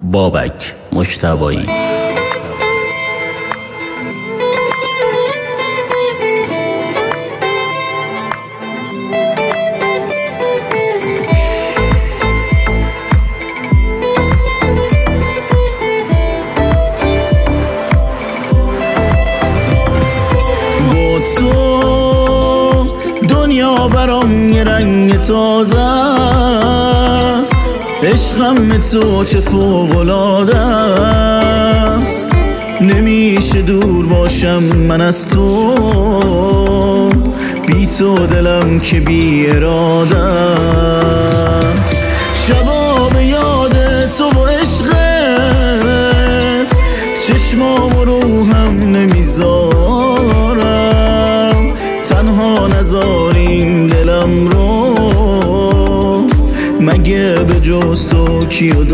بابک مجتبایی. تو دنیا برام یه رنگ تازه است، عشقم تو چه فوق‌العاده است. نمیشه دور باشم من از تو، بی تو دلم که بی اراده است. شبا به یاد تو و عشقت چشمام و روحم نمیذارم، تنها نذارین دلم رو، مگه به جز تو کیو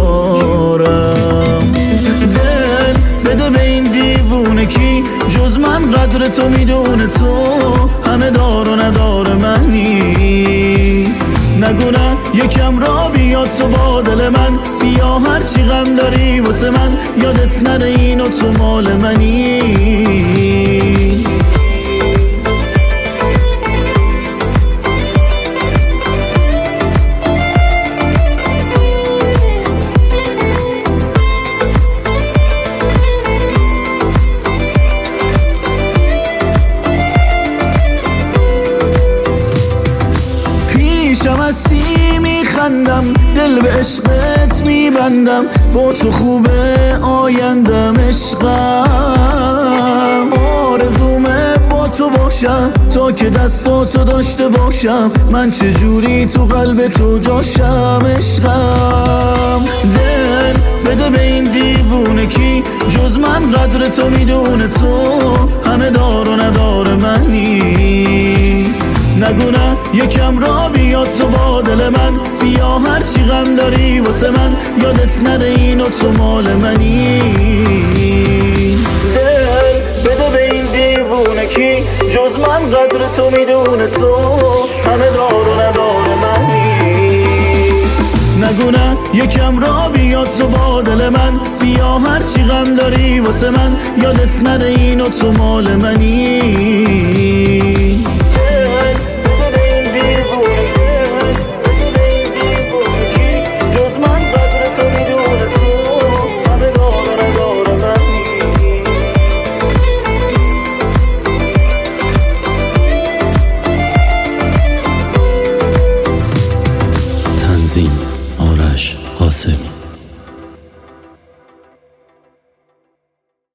دارم؟ دل بده به این دیوونه کی جز من قدر تو میدونه، تو همه دار و ندار منی. نگو نه یکم را بیاد تو با دل من، بیا هرچی غم داری واسه من، یادت نره اینو تو مال منی. پیشم هستی میخندم، دل به عشقت میبندم، با تو خوبه آیندم عشقم. آرزومه با تو باشم تا که دستاتو داشته باشم، من چجوری تو قلب تو جاشم عشقم. دل بده به این دیوونه کی جز من قدر تو میدونه، تو همه دار و ندار منی. نگو نه یکم را بیاد تو با دل من، بیا هرچی غم داری واسه من، یادت نره اینو تو مال منی. دل بده به این دیوونه کی جز من قدر تو میدونه، تو همه دار و ندار منی. نگو نه یکم را بیاد تو با دل من، بیا هرچی غم داری واسه من، یادت نره اینو تو مال منی.